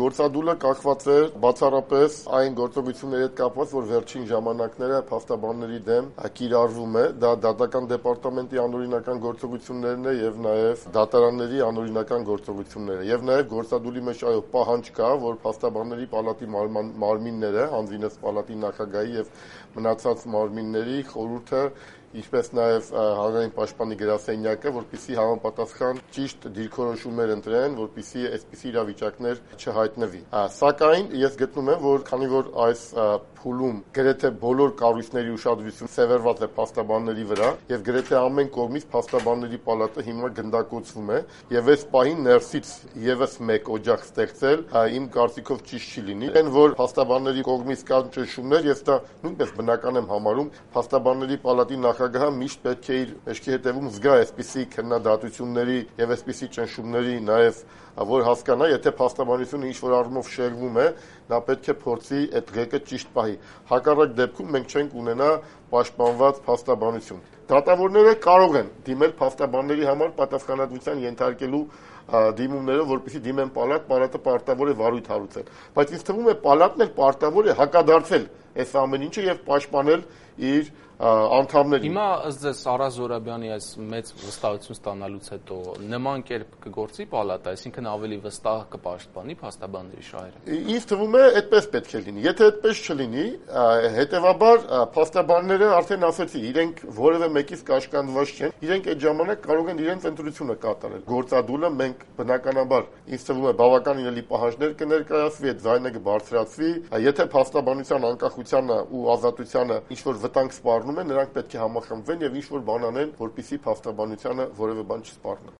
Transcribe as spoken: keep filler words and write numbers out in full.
Գործադուլը կախված է բացառապես այն գործողությունների հետ կապված, որ վերջին ժամանակները փաստաբանների դեմ կիրառվում է, դա դատական դեպարտամենտի անօրինական գործողություններն է եւ նաեւ դատարանների անօրինական գործողությունները եւ նաեւ գործադուլի մեջ այո պահանջ կա, որ փաստաբանների պալատի մարմինները, անձինս պալատի նախագահի եւ մնացած մարմինների խորհուրդը ինչպես նաև հանրային պաշտպանի գրասենյակը, որպեսզի համապատասխան ճիշտ դիրքորոշումներ ընտրեն, որպեսզի այսպիսի իրավիճակներ չհայտնվի։ Սակայն ես գտնում եմ, որ քանի որ այս փուլում գրեթե բոլոր կառույցների ուշադրությունը սևեռված է փաստաբանների վրա եւ գրեթե ամեն կողմից փաստաբանների պալատը հիմա գնդակոծվում է եւ այս պահին ներսից եւս մեկ օջախ ստեղծել իմ կարծիքով ճիշտ չի լինի։ Այն որ փաստաբանների կողմից կան ճնշումներ, ես դա նույնպես բնական եմ համարում, փաստաբանների պալատի նախագահը միշտ պետք է իր մեջքի հետևում զգա այսպիսի քննադատությունների եւ այսպիսի ճնշումների նաեւ որ հասկանա, եթե փաստաբանությունը ինչ-որ առումով շեղվում է, նա պետք է փորձի այդ ղեկը ճիշտ պահի։ Հակառակ դեպքում մենք չենք ունենա պաշտպանված փաստաբանություն։ Դատավորները կարող են դիմել փաստաբանների համար պատասխանատվության ենթարկելու դիմումները, որպեսզի դիմեն պալատ, պալատը պարտավոր է վարույթ հարուցել։ Բայց ինձ թվում է պալատն էլ պարտավոր է հակադարձել այս ամեն ինչը եւ պաշտպանել իր անդամներին։ Հիմա ըստ ձեզ Արա Զորաբյանի այս մեծ վստահություն ստանալուց հետո նման կերպ կգործի պալատը, այսինքն ավելի վստահ կպաշտպանի փաստաբանների շահերը։ Ինձ թվում է այդպես պետք է լինի։ Եթե այդպես չլինի, հետեւաբար փաստաբանները արդեն ասեցի, իրենք որևէ մեկից կաշկանդված չեն, իրենք այդ ժամանակ կարող են իրենց ընտրությունը կատարել։ Գործադուլը մենք բնականաբար ինձ թվում է բավական իրելի պահանջներ կներկայացվի, այդ ձայնը կբարձրացվի, եթե փաստաբանության անկախությանը ու ազատությանը ինչ որ վտանգ սպառնում է, նրանք պետք է համախմբվեն եւ ինչ որ բան անեն, որպեսզի փաստաբանությանը որևէ բան չսպառնա։